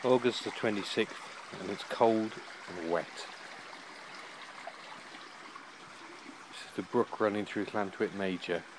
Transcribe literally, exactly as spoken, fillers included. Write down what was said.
August the twenty-sixth, and it's cold and wet. This is the brook running through Llantwit Major.